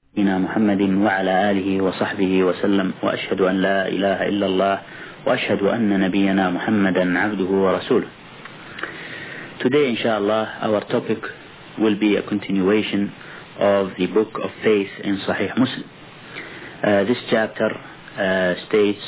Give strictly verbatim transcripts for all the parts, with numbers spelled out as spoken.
نبينا محمد وعلى آله وصحبه وسلم وأشهد أن لا إله إلا الله وأشهد أن نبينا محمدا عبده ورسوله. Today, inshallah, our topic will be a continuation of the book of faith in Sahih Muslim. Uh, this chapter uh, states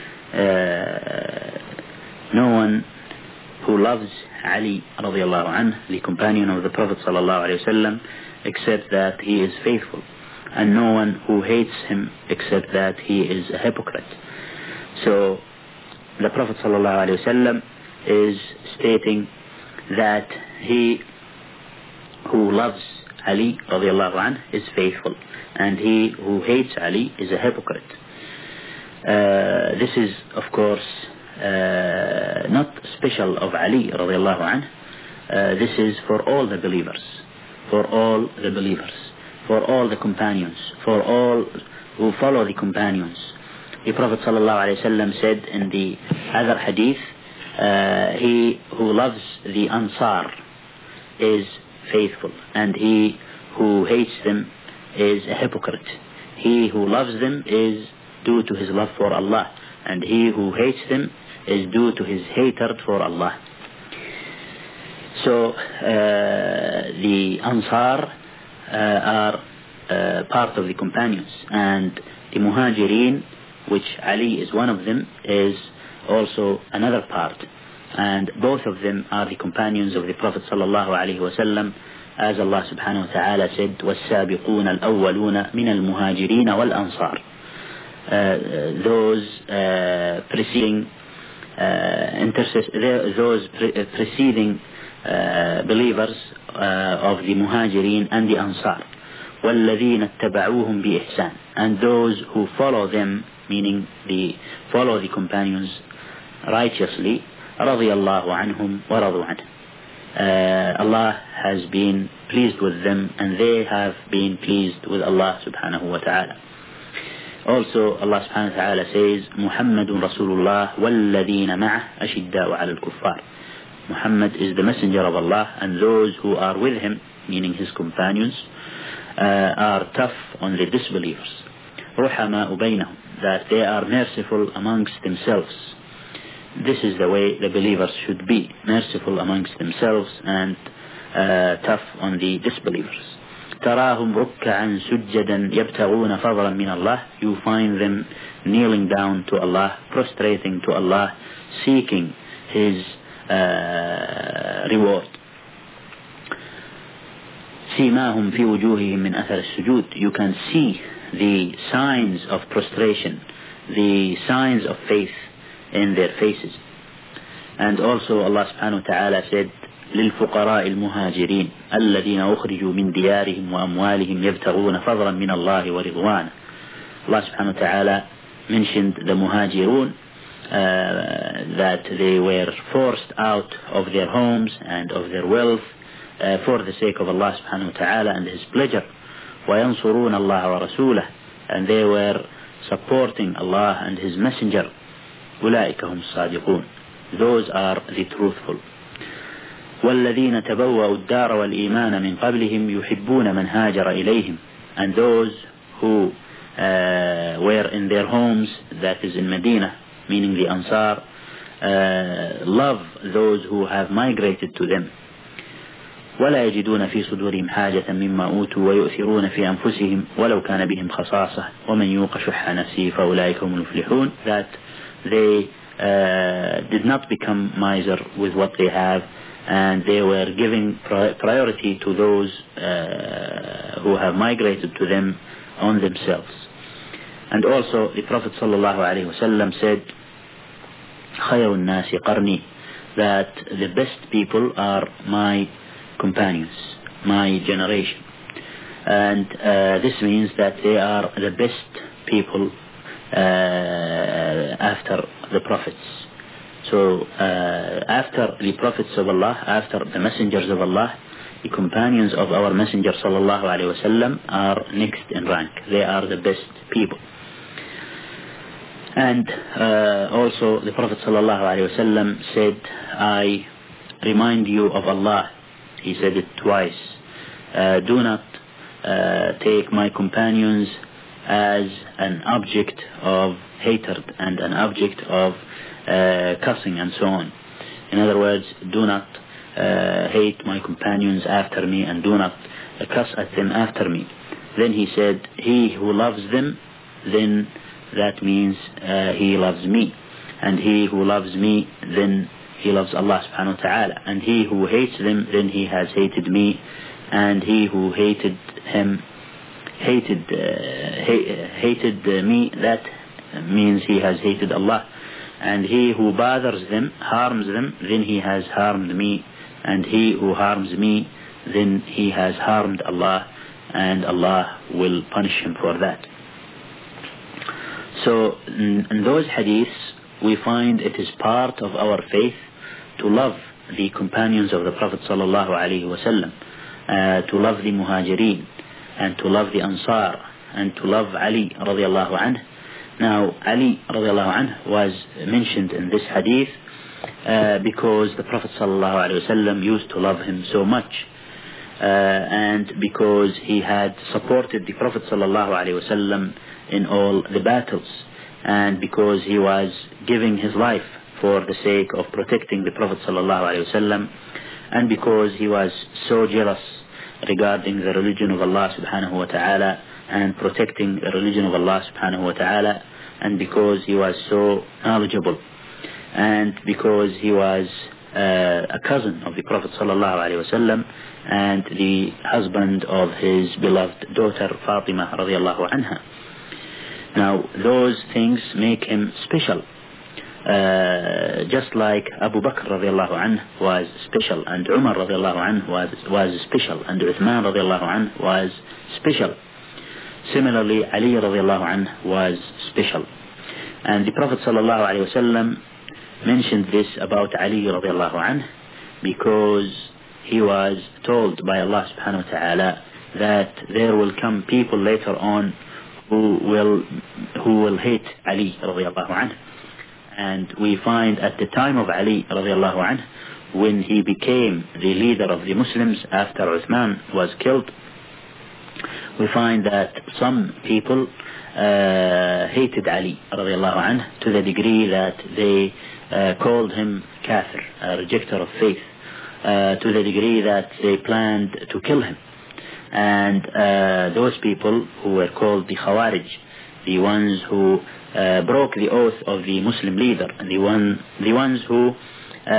uh, no one who loves Ali radiallahu anhu, the companion of the Prophet sallallahu alaihi wasallam, except that he is faithful, and no one who hates him except that he is a hypocrite. So the Prophet sallallahu alaihi wasallam is stating that he who loves Ali radiallahu anhu is faithful, and he who hates Ali is a hypocrite. Uh, this is, of course, uh, not special of Ali radiallahu anhu. Uh, this is for all the believers, for all the believers, for all the companions, for all who follow the companions. The Prophet sallallahu alaihi wasallam said in the other hadith, uh, he who loves the Ansar is faithful, and he who hates them is a hypocrite. He who loves them is due to his love for Allah, and he who hates them is due to his hatred for Allah. So uh, the Ansar uh, are uh, part of the companions, and the Muhajirin, which Ali is one of them, is also another part, and both of them are the companions of the Prophet sallallahu alaihi wasallam, as Allah subhanahu wa ta'ala said, وَالسَّابِقُونَ الْأَوَّلُونَ مِنَ الْمُهَاجِرِينَ وَالْأَنصَارِ. Uh, those uh, preceding uh, intercess- those pre- preceding uh, believers uh, of the Muhajirin and the Ansar, وَالَّذِينَ اتَّبَعُوهُمْ بِإِحْسَانٍ, and those who follow them, meaning the follow the companions righteously, رضي الله عنهم ورضوا عنه. Uh, Allah has been pleased with them, and they have been pleased with Allah subhanahu wa ta'ala. Also, Allah subhanahu wa ta'ala says, محمد رسول الله والذين معه أشداء على الكفار. Muhammad is the messenger of Allah, and those who are with him, meaning his companions, uh, are tough on the disbelievers. رحماء بينهم, that they are merciful amongst themselves. This is the way the believers should be, merciful amongst themselves and uh, tough on the disbelievers. تراهم ركعا سجدا يبتغون فضلا من الله. You find them kneeling down to Allah, prostrating to Allah, seeking His uh, reward. سيماهم في وجوههم من أثر السجود. You can see the signs of prostration, the signs of faith in their faces. And also Allah subhanahu wa ta'ala said, للفقراء المهاجرين الذين أخرجوا من ديارهم وأموالهم يبتغون فضلا من الله ورضوانه. Allah subhanahu wa ta'ala mentioned the muhajirun, uh, that they were forced out of their homes and of their wealth uh, for the sake of Allah subhanahu wa ta'ala and His pleasure. وينصرون الله ورسوله, and they were supporting Allah and His messenger. أولئك هم الصادقون, those are the truthful. والذين تبوأوا الدار والإيمان من قبلهم يحبون من هاجر إليهم, and those who uh, were in their homes, that is in Medina, meaning the Ansar, uh, love those who have migrated to them. ولا يجدون في صدورهم حاجة مما أوتوا ويؤثرون في أنفسهم ولو كان بهم خصاصة ومن يوق شح نفسه فأولئك هم المفلحون, that they uh, did not become miser with what they have, and they were giving pri- priority to those uh, who have migrated to them on themselves. And also the Prophet sallallahu alaihi wasallam said, خير الناس قرني, that the best people are my companions, my generation. And uh, this means that they are the best people uh, after the prophets. So uh, after the prophets of Allah, after the messengers of Allah, the companions of our messenger sallallahu alaihi wasallam are next in rank. They are the best people. And uh, also the Prophet sallallahu alaihi wasallam said, I remind you of Allah. He said it twice. Uh, do not uh, uh, take my companions as an object of hatred and an object of uh, cussing and so on. In other words, do not uh, hate my companions after me and do not uh, cuss at them after me. Then he said, he who loves them, then that means uh, he loves me. And he who loves me, then he loves Allah subhanahu wa ta'ala. And he who hates them, then he has hated me. And he who hated him, hated uh, ha- hated uh, me, that means he has hated Allah. And he who bothers them, harms them, then he has harmed me. And he who harms me, then he has harmed Allah, and Allah will punish him for that. So in, in those hadiths we find it is part of our faith to love the companions of the Prophet sallallahu alaihi wasallam, uh, to love the Muhajirin, and to love the Ansar, and to love Ali radiallahu anhu. Now Ali radiallahu anhu was mentioned in this hadith uh, because the Prophet sallallahu alaihi wasallam used to love him so much, uh, and because he had supported the Prophet sallallahu alaihi wasallam in all the battles, and because he was giving his life for the sake of protecting the Prophet sallallahu alaihi wasallam, and because he was so jealous regarding the religion of Allah subhanahu wa ta'ala and protecting the religion of Allah subhanahu wa ta'ala, and because he was so knowledgeable, and because he was uh, a cousin of the Prophet sallallahu alaihi wasallam and the husband of his beloved daughter Fatima radiallahu anha. Now those things make him special, uh, just like Abu Bakr radiallahu anhu was special, and Umar radiallahu anhu was, was special, and Uthman radiallahu anhu was special. Similarly, Ali radiallahu anhu was special. And the Prophet sallallahu alaihi wasallam mentioned this about Ali radiallahu anhu because he was told by Allah subhanahu wa ta'ala that there will come people later on who will who will hate Ali radiallahu anhu. And we find at the time of Ali radiallahu anhu, when he became the leader of the Muslims after Uthman was killed, we find that some people uh, hated Ali radiallahu anhu to the degree that they uh, called him kafir, a rejecter of faith, uh, to the degree that they planned to kill him. And uh, those people who were called the Khawarij, the ones who uh, broke the oath of the Muslim leader, and the one, the ones who uh,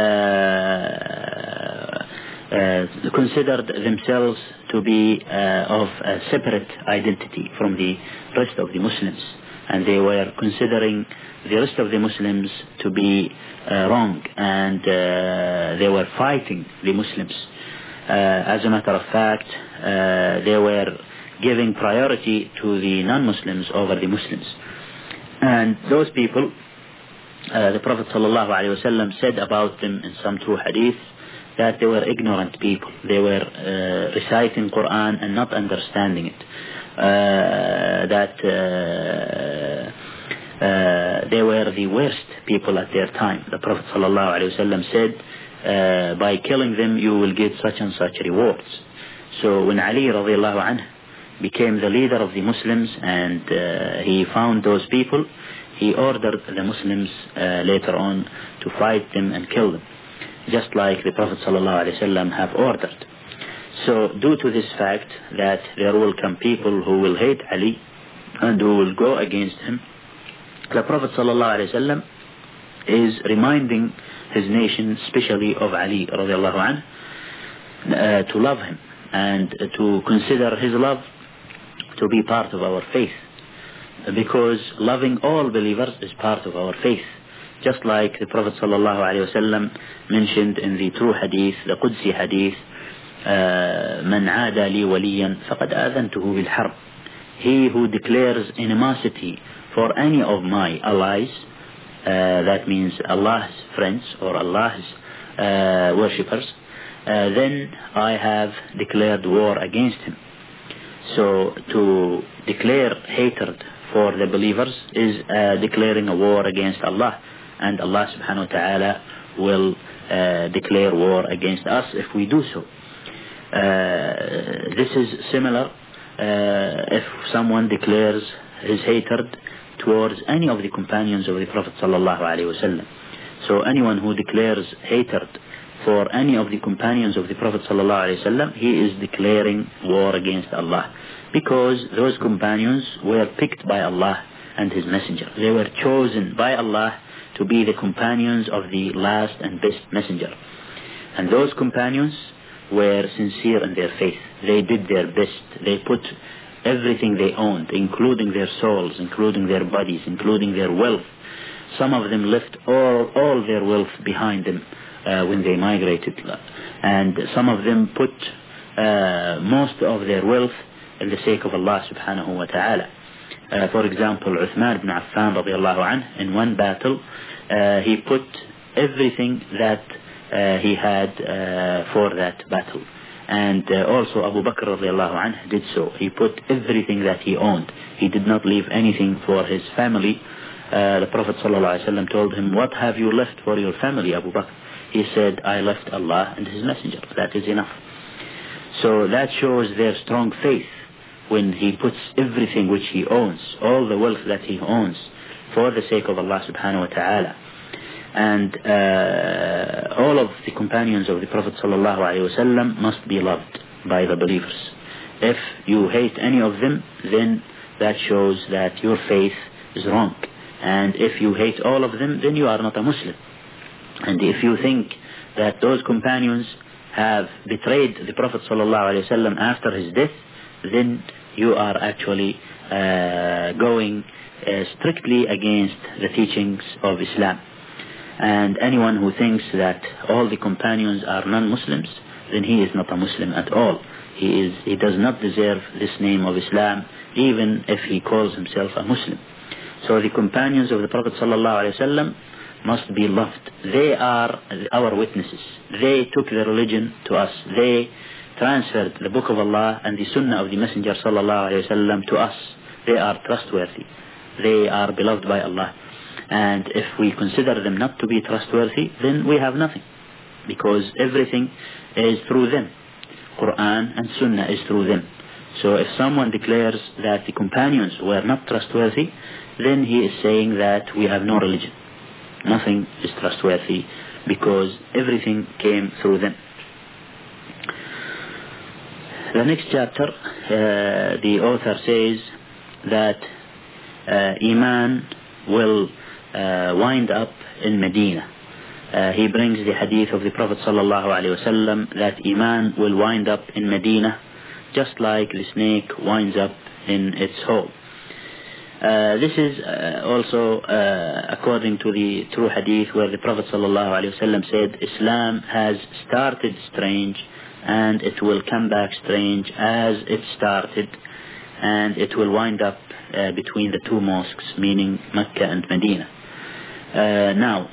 uh, considered themselves to be uh, of a separate identity from the rest of the Muslims, and they were considering the rest of the Muslims to be uh, wrong, and uh, they were fighting the Muslims. Uh, as a matter of fact, uh, they were giving priority to the non-Muslims over the Muslims. And those people, uh, the Prophet sallallahu alaihi wasallam said about them in some true hadith that they were ignorant people. They were uh, reciting Quran and not understanding it. Uh, that uh, uh, they were the worst people at their time. The Prophet sallallahu alaihi wasallam said, Uh, by killing them you will get such and such rewards. So when Ali radiallahu anhu became the leader of the Muslims and uh, he found those people, he ordered the Muslims uh, later on to fight them and kill them, just like the Prophet sallallahu alaihi wasallam have ordered. So due to this fact that there will come people who will hate Ali and who will go against him, the Prophet sallallahu alaihi wasallam is reminding his nation, especially of Ali radiallahu anhu, uh, to love him and uh, to consider his love to be part of our faith, because loving all believers is part of our faith, just like the Prophet sallallahu alaihi wasallam mentioned in the true hadith, the Qudsi hadith, من عادى لي وليا فقد آذنته بالحرب. He who declares animosity for any of my allies, Uh, that means Allah's friends or Allah's uh, worshippers, uh, then I have declared war against him. So to declare hatred for the believers is uh, declaring a war against Allah, and Allah subhanahu wa ta'ala will uh, declare war against us if we do so. Uh, this is similar if someone declares his hatred towards any of the companions of the Prophet sallallahu alaihi wasallam. So anyone who declares hatred for any of the companions of the Prophet sallallahu alaihi wasallam, he is declaring war against Allah, because those companions were picked by Allah and His Messenger. They were chosen by Allah to be the companions of the last and best messenger. And those companions were sincere in their faith. They did their best. They put everything they owned, including their souls, including their bodies, including their wealth. Some of them left all, all their wealth behind them uh, when they migrated. And some of them put uh, most of their wealth in the sake of Allah subhanahu wa ta'ala. Uh, for example, Uthman ibn Affan radiallahu anh, in one battle, uh, he put everything that uh, he had uh, for that battle. And uh, also Abu Bakr radiallahu anh did so. He put everything that he owned. He did not leave anything for his family. Uh, the Prophet sallallahu alaihi wasallam told him, "What have you left for your family, Abu Bakr?" He said, "I left Allah and His Messenger. That is enough." So that shows their strong faith, when he puts everything which he owns, all the wealth that he owns, for the sake of Allah subhanahu wa ta'ala. And uh, all of the companions of the Prophet sallallahu alaihi wasallam must be loved by the believers. If you hate any of them, then that shows that your faith is wrong. And if you hate all of them, then you are not a Muslim. And if you think that those companions have betrayed the Prophet sallallahu alaihi wasallam after his death, then you are actually uh, going uh, strictly against the teachings of Islam. And anyone who thinks that all the companions are non-Muslims, then he is not a Muslim at all. He is he does not deserve this name of Islam, even if he calls himself a Muslim. So the companions of the Prophet ﷺ must be loved. They are our witnesses. They took the religion to us. They transferred the book of Allah and the sunnah of the Messenger ﷺ to us. They are trustworthy. They are beloved by Allah. And if we consider them not to be trustworthy, then we have nothing, because everything is through them. Quran and Sunnah is through them. So if someone declares that the companions were not trustworthy, then he is saying that we have no religion. Nothing is trustworthy, because everything came through them. The next chapter, uh, the author says that uh, Iman will uh, wind up in Medina. Uh, he brings the hadith of the Prophet sallallahu alaihi wasallam that Iman will wind up in Medina, just like the snake winds up in its hole. Uh, this is uh, also uh, according to the true hadith, where the Prophet sallallahu alaihi wasallam said, Islam has started strange and it will come back strange as it started, and it will wind up uh, between the two mosques, meaning Mecca and Medina. Uh, now,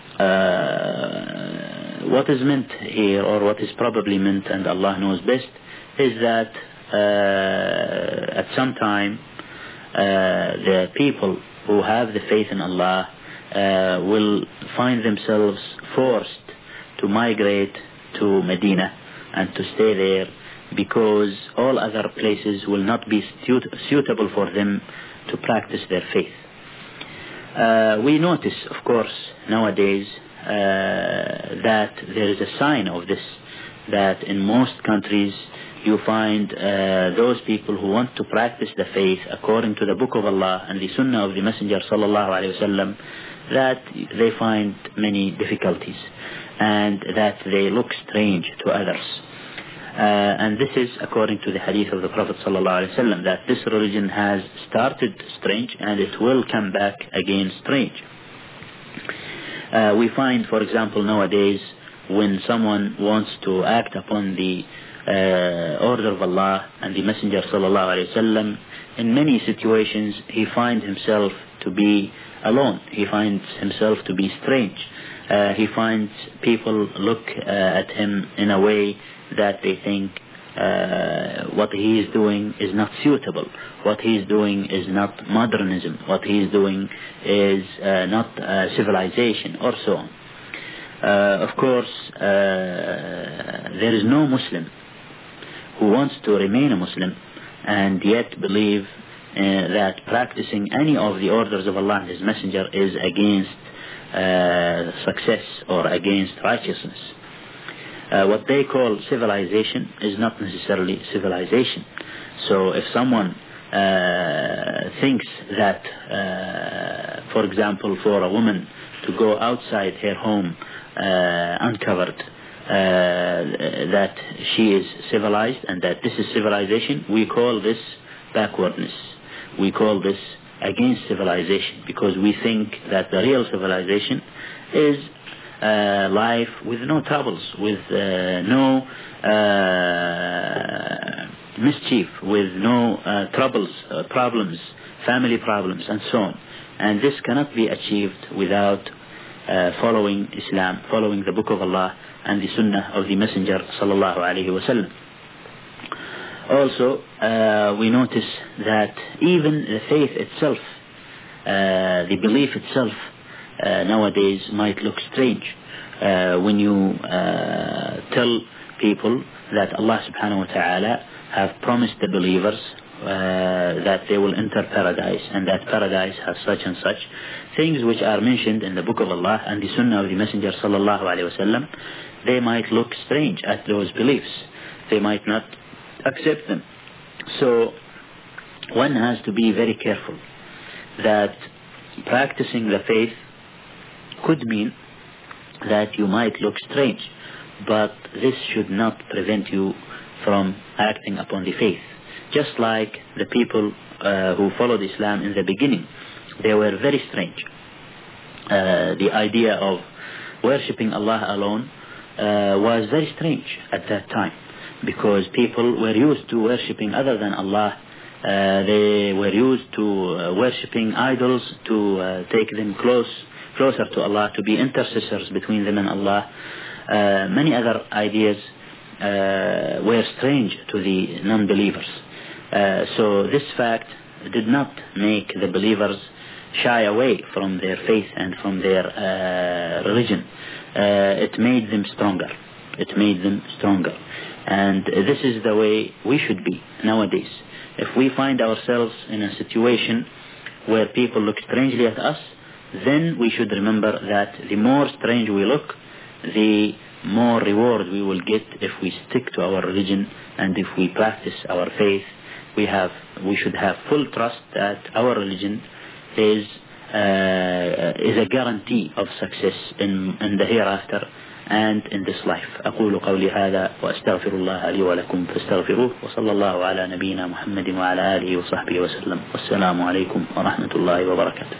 uh, what is meant here, or what is probably meant, and Allah knows best, is that uh, at some time uh, the people who have the faith in Allah uh, will find themselves forced to migrate to Medina and to stay there, because all other places will not be suit- suitable for them to practice their faith. Uh, we notice, of course, nowadays uh, that there is a sign of this, that in most countries you find uh, those people who want to practice the faith according to the book of Allah and the sunnah of the Messenger sallallahu alaihi wasallam, that they find many difficulties and that they look strange to others. Uh, and this is according to the hadith of the Prophet sallallahu alaihi wasallam, that this religion has started strange and it will come back again strange. Uh, we find, for example, nowadays, when someone wants to act upon the uh, order of Allah and the Messenger sallallahu alaihi wasallam, in many situations he finds himself to be alone. He finds himself to be strange. Uh, he finds people look uh, at him in a way that they think uh, what he is doing is not suitable. What he is doing is not modernism. What he is doing is uh, not uh, civilization, or so on. Uh, of course, uh, there is no Muslim who wants to remain a Muslim and yet believe uh, that practicing any of the orders of Allah and His Messenger is against uh, success or against righteousness. Uh, what they call civilization is not necessarily civilization. So if someone uh, thinks that, uh, for example, for a woman to go outside her home uh, uncovered, uh, that she is civilized and that this is civilization, we call this backwardness. We call this against civilization, because we think that the real civilization is uh, life with no troubles, with uh, no uh, mischief, with no uh, troubles, uh, problems, family problems, and so on. And this cannot be achieved without uh, following Islam, following the Book of Allah and the Sunnah of the Messenger sallallahu alaihi wasallam. Also, uh, we notice that even the faith itself, uh, the belief itself, uh, nowadays might look strange uh, when you uh, tell people that Allah subhanahu wa ta'ala have promised the believers uh, that they will enter paradise, and that paradise has such and such things which are mentioned in the Book of Allah and the Sunnah of the Messenger sallallahu alaihi wasallam. They might look strange at those beliefs. They might not accept them. So one has to be very careful that practicing the faith could mean that you might look strange, but this should not prevent you from acting upon the faith. Just like the people uh, who followed Islam in the beginning, they were very strange. Uh, the idea of worshipping Allah alone uh, was very strange at that time, because people were used to worshipping other than Allah. Uh, they were used to uh, worshipping idols to uh, take them close, closer to Allah, to be intercessors between them and Allah. Uh, many other ideas uh, were strange to the non-believers. Uh, so this fact did not make the believers shy away from their faith and from their uh, religion. Uh, it made them stronger. It made them stronger. And this is the way we should be nowadays. If we find ourselves in a situation where people look strangely at us, then we should remember that the more strange we look, the more reward we will get if we stick to our religion and if we practice our faith. We have, we should have full trust that our religion is uh, is a guarantee of success in, in the hereafter and in this life. أقول قولي هذا وأستغفر الله لي ولكم فاستغفروه وصلى الله على نبينا محمد وعلى آله وصحبه وسلم والسلام عليكم ورحمة الله وبركاته.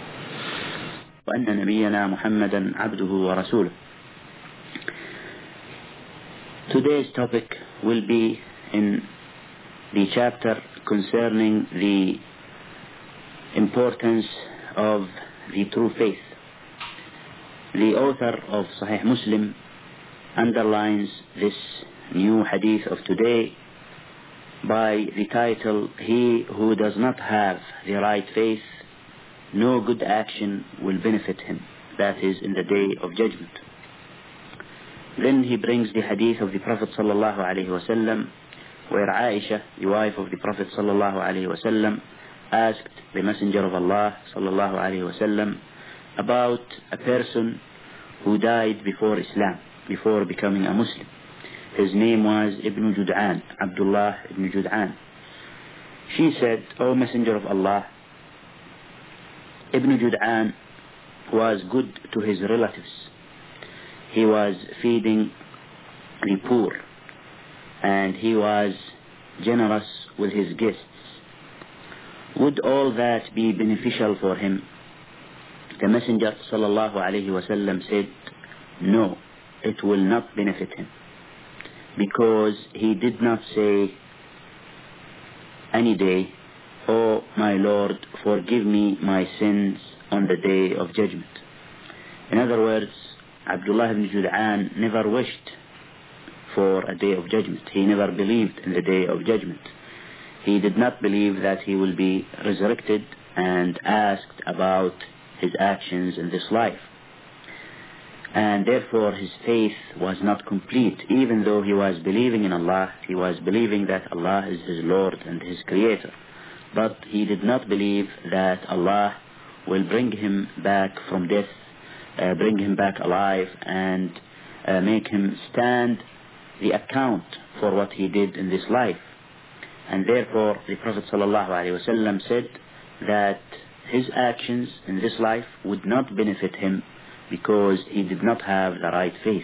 وأن نبينا محمدا عبده ورسوله. Today's topic will be in the chapter concerning the importance of the true faith. The author of Sahih Muslim underlines this new hadith of today by the title, "He who does not have the right faith, no good action will benefit him." That is in the day of judgment. Then he brings the hadith of the Prophet sallallahu alaihi wasallam, where Aisha, the wife of the Prophet sallallahu alaihi wasallam, asked the Messenger of Allah sallallahu alaihi wasallam about a person who died before Islam, before becoming a Muslim. His name was Ibn Jud'an, Abdullah Ibn Jud'an. She said, "O Messenger of Allah, Ibn Jud'an was good to his relatives. He was feeding the poor, and he was generous with his guests. Would all that be beneficial for him?" The Messenger sallallahu alaihi wasallam said, "No, it will not benefit him, because he did not say any day, 'Oh my Lord, forgive me my sins on the day of judgment.'" In other words, Abdullah ibn Jud'an never wished for a day of judgment. He never believed in the day of judgment. He did not believe that he will be resurrected and asked about his actions in this life. and therefore his faith was not complete. Even though he was believing in Allah, he was believing that Allah is his Lord and his Creator, but he did not believe that Allah will bring him back from death, uh, bring him back alive, and uh, make him stand the account for what he did in this life. And therefore the Prophet ﷺ said that his actions in this life would not benefit him because he did not have the right faith.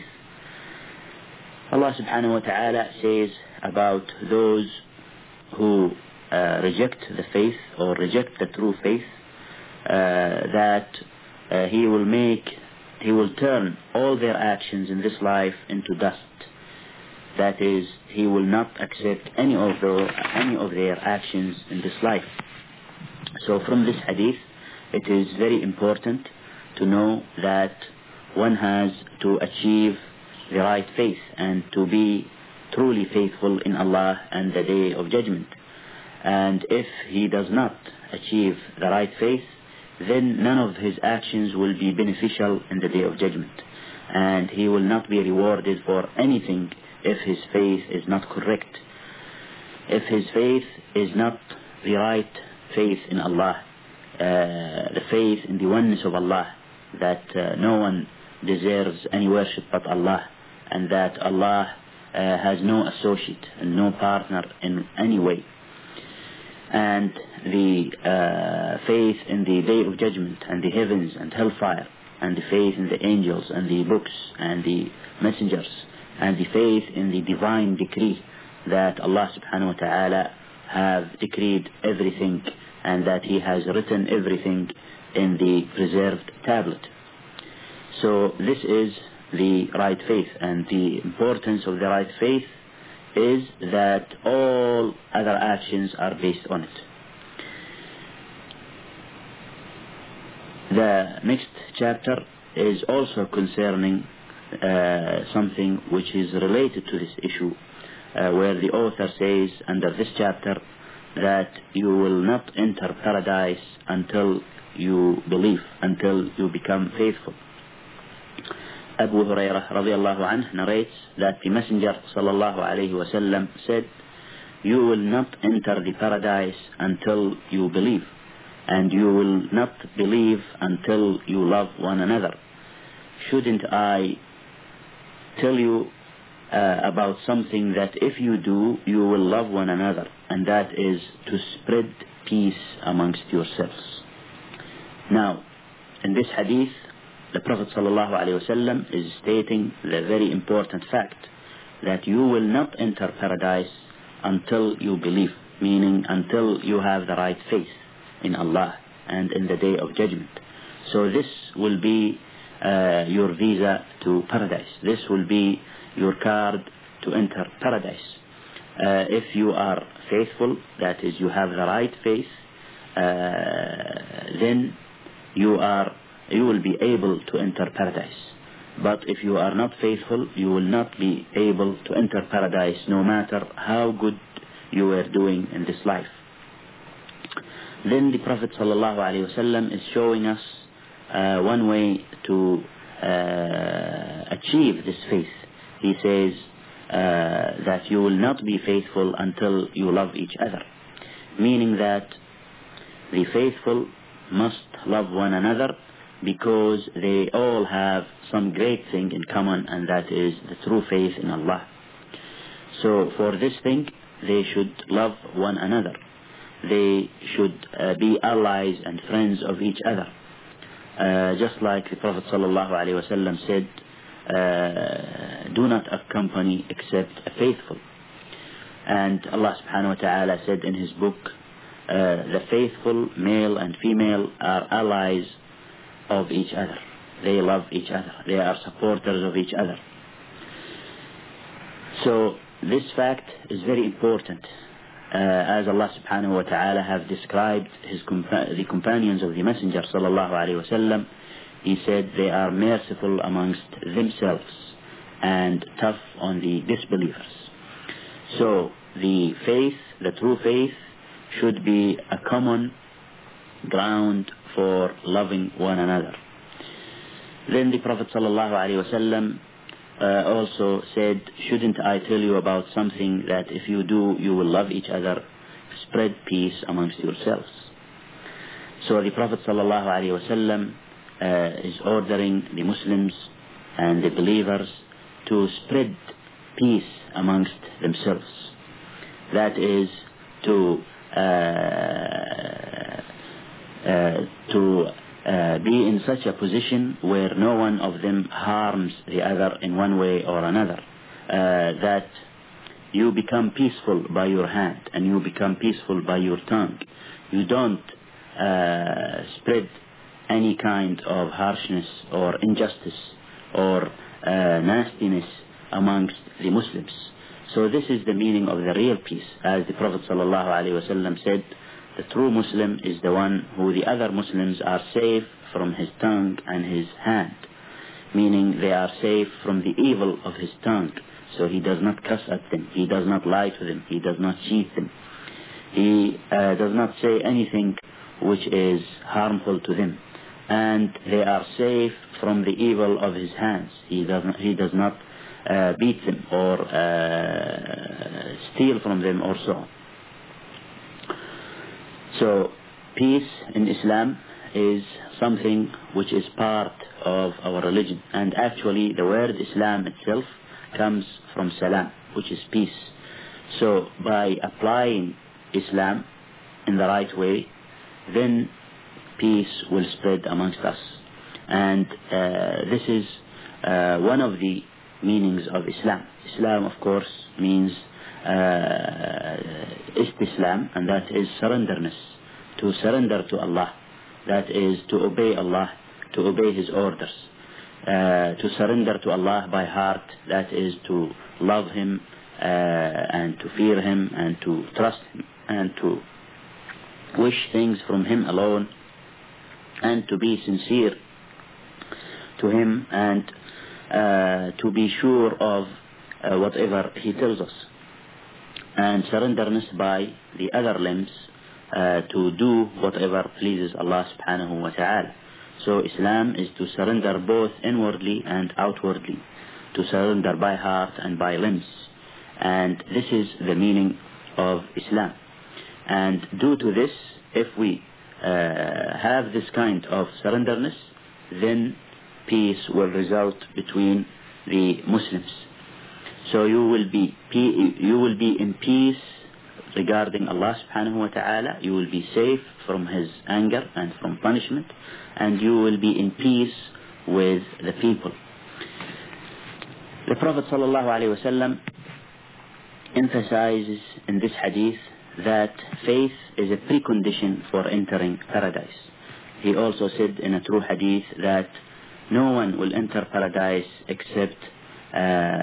Allah subhanahu wa ta'ala says about those who uh, reject the faith or reject the true faith, uh, that uh, he will make, he will turn all their actions in this life into dust. That is, he will not accept any of the, any of their actions in this life. So from this hadith, it is very important to know that one has to achieve the right faith and to be truly faithful in Allah and the Day of Judgment. And if he does not achieve the right faith, then none of his actions will be beneficial in the Day of Judgment, and he will not be rewarded for anything if his faith is not correct. If his faith is not the right faith in Allah, uh, the faith in the oneness of Allah, that uh, no one deserves any worship but Allah, and that Allah uh, has no associate and no partner in any way, and the uh, faith in the Day of Judgment and the heavens and hellfire, and the faith in the angels and the books and the messengers, and the faith in the divine decree that Allah subhanahu wa ta'ala have decreed everything, and that he has written everything in the preserved tablet. So this is the right faith, and the importance of the right faith is that all other actions are based on it. The next chapter is also concerning uh, something which is related to this issue, uh, where the author says under this chapter that you will not enter paradise until you believe, until you become faithful. Abu Hurairah radiallahu anhu narrates that the Messenger sallallahu alayhi wa sallam said, you will not enter the paradise until you believe, and you will not believe until you love one another. Shouldn't I tell you uh, about something that if you do, you will love one another, and that is to spread peace amongst yourselves. Now, in this hadith, the Prophet ﷺ is stating the very important fact that you will not enter paradise until you believe, meaning until you have the right faith in Allah and in the Day of Judgment. So this will be uh, your visa to paradise. This will be your card to enter paradise. Uh, if you are faithful, that is, you have the right faith, uh, then you are you will be able to enter paradise. But if you are not faithful, you will not be able to enter paradise, no matter how good you were doing in this life. Then the Prophet ﷺ is showing us uh, one way to uh, achieve this faith. He says uh, that you will not be faithful until you love each other, meaning that the faithful must love one another, because they all have some great thing in common, and that is the true faith in Allah. So for this thing, they should love one another. They should uh, be allies and friends of each other. Uh, just like the Prophet ﷺ said, uh, do not accompany except a faithful. And Allah subhanahu wa ta'ala said in his book, uh, the faithful male and female are allies of each other. They love each other. They are supporters of each other. So this fact is very important, uh, as Allah subhanahu wa ta'ala have described his compa- the companions of the Messenger sallallahu alayhi wa sallam. He said they are merciful amongst themselves and tough on the disbelievers. So the faith, the true faith, should be a common ground for loving one another. Then the Prophet sallallahu alaihi wasallam uh, also said, shouldn't I tell you about something that if you do, you will love each other, spread peace amongst yourselves. So the Prophet sallallahu alaihi wasallam uh, is ordering the Muslims and the believers to spread peace amongst themselves. That is to uh, uh, to uh, be in such a position where no one of them harms the other in one way or another. Uh, that you become peaceful by your hand and you become peaceful by your tongue. You don't uh, spread any kind of harshness or injustice or uh, nastiness amongst the Muslims. So this is the meaning of the real peace. As the Prophet sallallahu alaihi wasallam said, the true Muslim is the one who the other Muslims are safe from his tongue and his hand, meaning they are safe from the evil of his tongue. So he does not cuss at them, he does not lie to them, he does not cheat them, he uh, does not say anything which is harmful to them, and they are safe from the evil of his hands. He does not, he does not uh, beat them or uh, steal from them or so on. So peace in Islam is something which is part of our religion, and actually the word Islam itself comes from salam, which is peace. So by applying Islam in the right way, then peace will spread amongst us. And uh, this is uh, one of the meanings of Islam. Islam, of course, means uh, istislam, and that is surrenderness, to surrender to Allah. That is to obey Allah, to obey His orders. Uh, to surrender to Allah by heart, that is to love Him uh, and to fear Him and to trust Him and to wish things from Him alone and to be sincere to Him and uh, to be sure of uh, whatever He tells us, and surrenderness by the other limbs uh, to do whatever pleases Allah subhanahu wa ta'ala. So Islam is to surrender both inwardly and outwardly, to surrender by heart and by limbs. And this is the meaning of Islam. And due to this, if we uh, have this kind of surrenderness, then peace will result between the Muslims. So you will be you will be in peace regarding Allah subhanahu wa ta'ala. You will be safe from His anger and from punishment, and you will be in peace with the people. The Prophet sallallahu alaihi wasallam emphasizes in this hadith that faith is a precondition for entering paradise. He also said in a true hadith that no one will enter paradise except uh,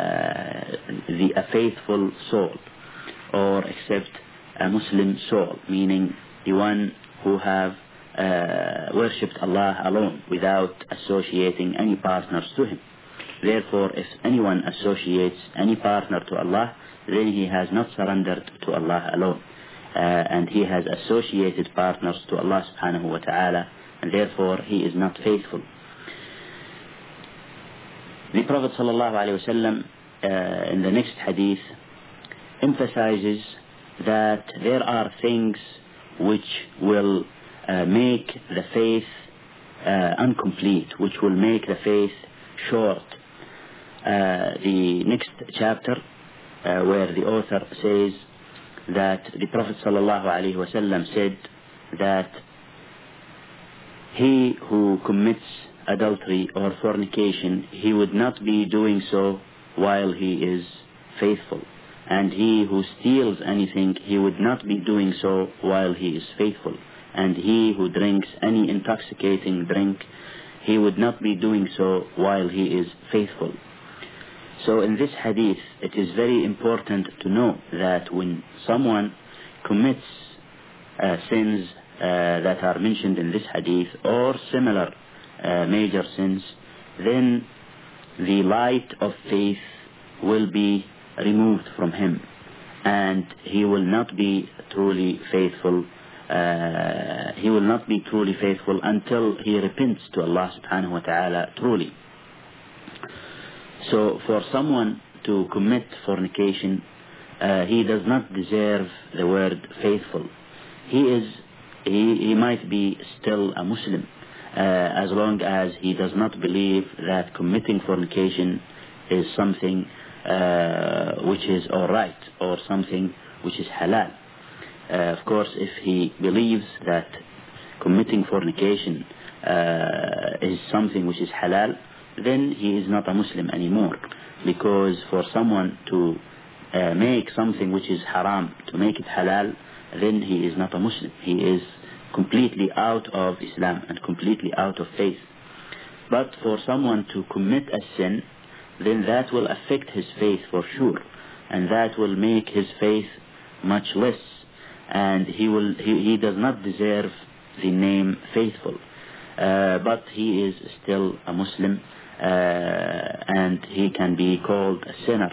the a faithful soul, or except a Muslim soul, meaning the one who have uh, worshipped Allah alone without associating any partners to Him. Therefore, if anyone associates any partner to Allah, then he has not surrendered to Allah alone, uh, and he has associated partners to Allah subhanahu wa ta'ala, and therefore he is not faithful. The Prophet sallallahu alaihi wasallam uh, in the next hadith emphasizes that there are things which will uh, make the faith uh, incomplete, which will make the faith short. Uh, the next chapter uh, where the author says that the Prophet sallallahu alaihi wasallam said that he who commits adultery or fornication, he would not be doing so while he is faithful. And he who steals anything, he would not be doing so while he is faithful. And he who drinks any intoxicating drink, he would not be doing so while he is faithful. So in this hadith, it is very important to know that when someone commits uh, sins uh, that are mentioned in this hadith, or similar uh, major sins, then the light of faith will be removed from him, and he will not be truly faithful uh, he will not be truly faithful until he repents to Allah subhanahu wa ta'ala truly. So for someone to commit fornication, uh, he does not deserve the word faithful. He is, he, he might be still a Muslim, uh, as long as he does not believe that committing fornication is something uh, which is alright, or something which is halal. Uh, of course, if he believes that committing fornication uh, is something which is halal, then he is not a Muslim anymore. Because for someone to uh, make something which is haram, to make it halal, then he is not a Muslim. He is completely out of Islam and completely out of faith. But for someone to commit a sin, then that will affect his faith for sure, and that will make his faith much less, and he will he, he does not deserve the name faithful, uh, but he is still a Muslim, uh, and he can be called a sinner.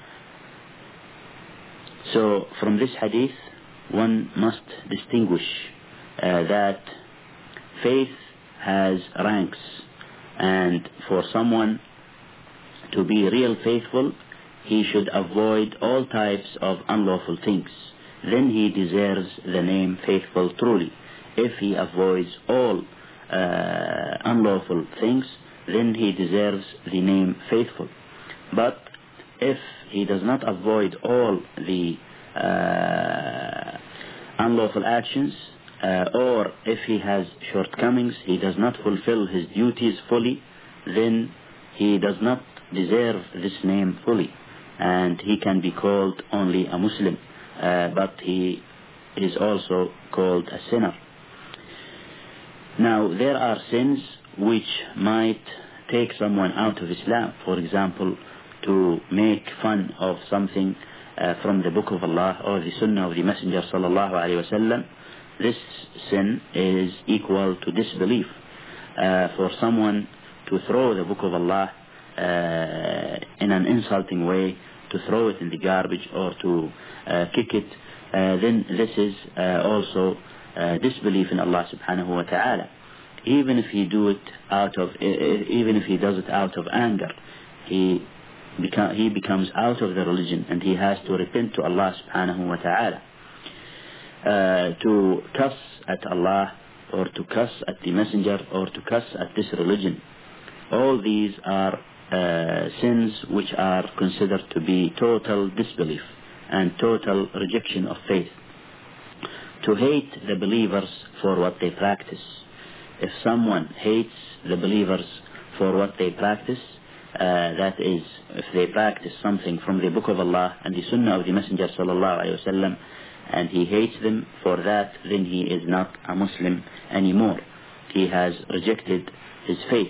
So from this hadith one must distinguish uh, that faith has ranks, and for someone to be real faithful, he should avoid all types of unlawful things. Then he deserves the name faithful truly. If he avoids all uh, unlawful things, then he deserves the name faithful. But if he does not avoid all the uh, unlawful actions, uh, or if he has shortcomings, he does not fulfill his duties fully, then he does not deserve this name fully, and he can be called only a Muslim, uh, but he is also called a sinner. Now, there are sins which might take someone out of Islam. For example, to make fun of something uh, from the Book of Allah or the Sunnah of the Messenger sallallahu alaihi wasallam. This sin is equal to disbelief. Uh, for someone to throw the Book of Allah uh, in an insulting way, to throw it in the garbage or to uh, kick it, uh, then this is uh, also uh, disbelief in Allah subhanahu wa ta'ala. Even if he do it out of, even if he does it out of anger, he become, he becomes out of the religion, and he has to repent to Allah subhanahu wa ta'ala. Uh, to cuss at Allah, or to cuss at the Messenger, or to cuss at this religion, all these are uh, sins which are considered to be total disbelief and total rejection of faith. To hate the believers for what they practice. If someone hates the believers for what they practice, uh, that is, if they practice something from the Book of Allah and the Sunnah of the Messenger sallallahu alaihi wasallam, and he hates them for that, then he is not a Muslim anymore. He has rejected his faith.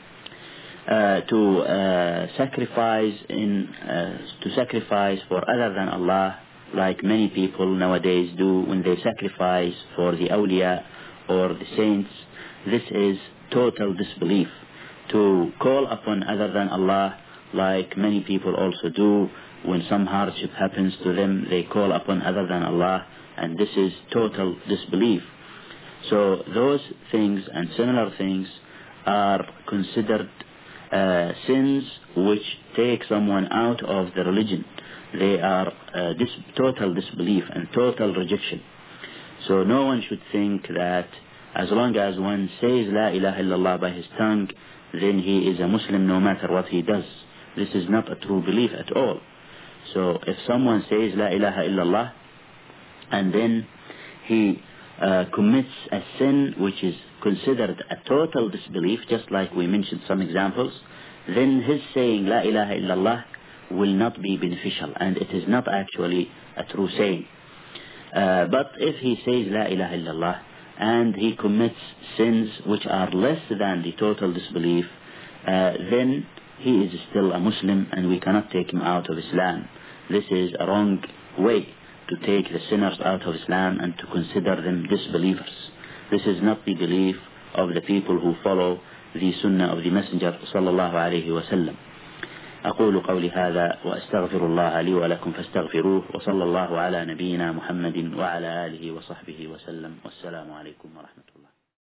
Uh, to uh, sacrifice in uh, to sacrifice for other than Allah, like many people nowadays do when they sacrifice for the awliya or the saints, this is total disbelief. To call upon other than Allah, like many people also do, when some hardship happens to them, they call upon other than Allah, and this is total disbelief. So those things and similar things are considered uh, sins which take someone out of the religion. They are uh, dis- total disbelief and total rejection. So no one should think that as long as one says La ilaha illallah by his tongue, then he is a Muslim no matter what he does. This is not a true belief at all. So if someone says La ilaha illallah and then he uh, commits a sin which is considered a total disbelief, just like we mentioned some examples, then his saying La ilaha illallah will not be beneficial, and it is not actually a true saying. Uh, but if he says La ilaha illallah and he commits sins which are less than the total disbelief, uh, then he is still a Muslim, and we cannot take him out of Islam. This is a wrong way to take the sinners out of Islam and to consider them disbelievers. This is not the belief of the people who follow the Sunnah of the Messenger sallallahu alaihi wasallam. أقول قولي هذا وأستغفر الله لي ولكم فاستغفروه، وصلى الله على نبينا محمد وعلى آله وصحبه وسلم، والسلام عليكم ورحمة الله.